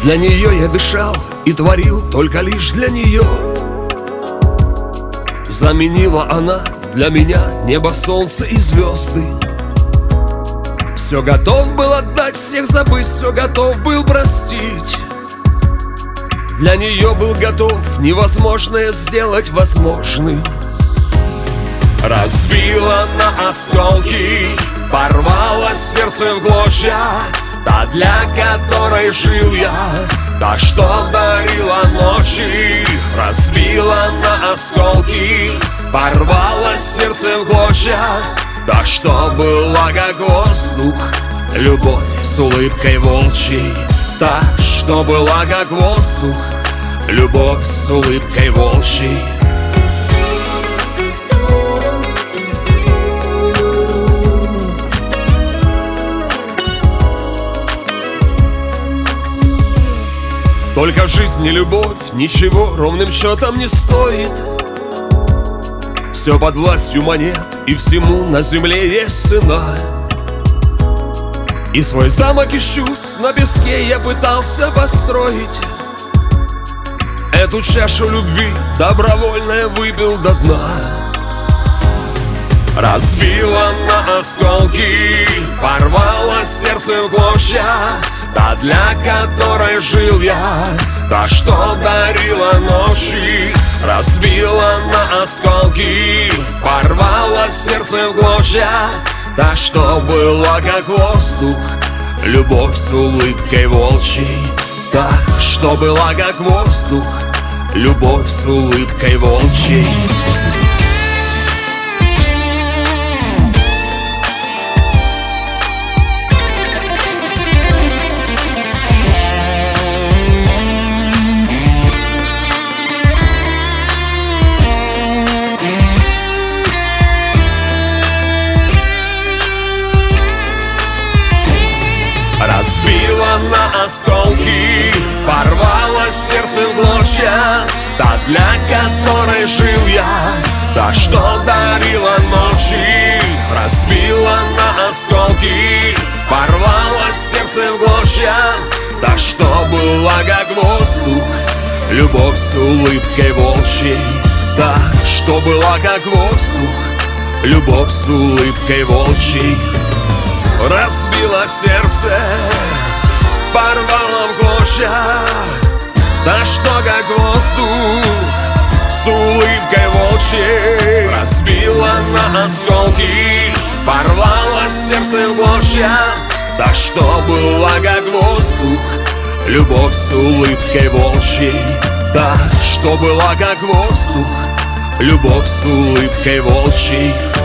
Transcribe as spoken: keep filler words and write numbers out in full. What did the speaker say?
Для нее я дышал и творил только лишь для нее. Заменила она для меня небо, солнце и звезды. Все готов был отдать, всех забыть, все готов был простить. Для нее был готов невозможное сделать возможным. Разбила на осколки, порвала сердце в клочья, та, для которой жил я, та, что дарила ночи. Разбила на осколки, порвала сердце в клочья, та, что была как воздух, любовь с улыбкой волчьей. Та, что была как воздух, любовь с улыбкой волчьей. Только в жизни любовь ничего ровным счетом не стоит. Все под властью монет, и всему на земле есть цена. И свой замок из чувств на песке я пытался построить. Эту чашу любви добровольно я выпил до дна. Разбила на осколки, порвала сердце в клочья, та, для которой жил я, та, что дарила ночи. Разбила на осколки, порвала сердце в клочья, та, что была как воздух, любовь с улыбкой волчьей. Та, что была как воздух, любовь с улыбкой волчьей. Разбила на осколки, порвала сердце в клочья, та, для которой жил я, та, что дарила ночи. Разбила на осколки, порвала сердце в клочья, та, что была как воздух, любовь с улыбкой волчьей. Та, что была как воздух, любовь с улыбкой волчьей. Разбила сердце, порвала в клочья, та, что как воздух, с улыбкой волчьей. Разбила на осколки, порвала сердце в клочья, та, что была как воздух, любовь с улыбкой волчьей. Та, что была как воздух, любовь с улыбкой волчьей.